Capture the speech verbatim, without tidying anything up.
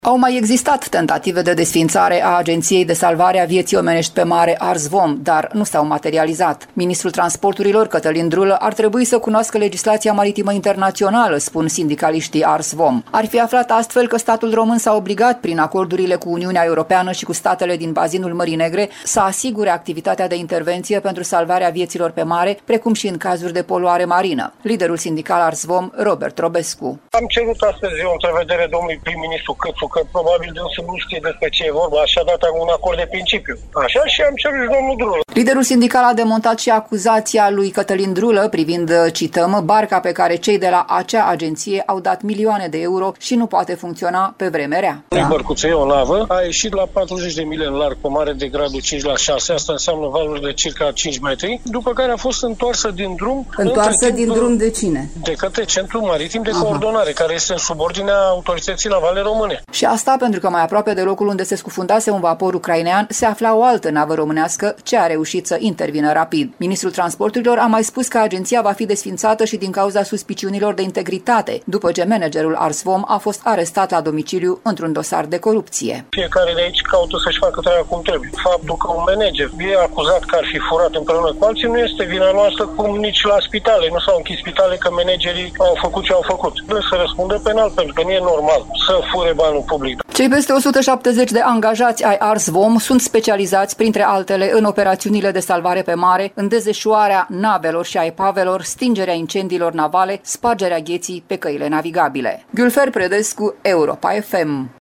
Au mai existat tentative de desființare a Agenției de Salvare a Vieții Omenești pe Mare ARSVOM, dar nu s-au materializat. Ministrul Transporturilor, Cătălin Drulă, ar trebui să cunoască legislația maritimă internațională, spun sindicaliștii ARSVOM. Ar fi aflat astfel că statul român s-a obligat, prin acordurile cu Uniunea Europeană și cu statele din bazinul Mării Negre, să asigure activitatea de intervenție pentru salvarea vieților pe mare, precum și în cazuri de poluare marină. Liderul sindical ARSVOM, Robert Robescu. Am cerut astăzi o întrevedere domnului prim-ministru Câțu, că probabil dânsul nu știe despre ce e vorba, așa dat un acord de principiu. Așa și am cerut domnul Drulă. Liderul sindical a demontat și acuzația lui Cătălin Drulă privind, cităm, barca pe care cei de la acea agenție au dat milioane de euro și nu poate funcționa pe vreme rea. Da. Bărcuță e o navă, a ieșit la patruzeci de mile în larg pe mare de gradul cinci la șase, asta înseamnă valuri de circa cinci metri, după care a fost întoarsă din drum. Întoarsă din drum de cine? De către Centrul Maritim de Coordonare, care este în subordinea autorității navale române. Și asta pentru că mai aproape de locul unde se scufundase un vapor ucrainean se afla o altă navă românească ce a reușit să intervină rapid. Ministrul Transporturilor a mai spus că agenția va fi desființată și din cauza suspiciunilor de integritate, după ce managerul ARSVOM a fost arestat la domiciliu într-un dosar de corupție. Fiecare de aici caută să-și facă treaba cum trebuie. Faptul că un manager e acuzat că ar fi furat împreună cu alții nu este vina noastră, cum nici la spitale. Nu s-au închis spitale că managerii au făcut ce au făcut. Trebuie să răspundă penal, pentru că nu e normal să fure banul public. Cei peste o sută șaptezeci de angajați ai ARSVOM sunt specializați, printre altele, în operațiunile de salvare pe mare, în dezeșuarea navelor și a epavelor, stingerea incendiilor navale, spargerea gheții pe căile navigabile. Gülfer Predescu, Europa F M.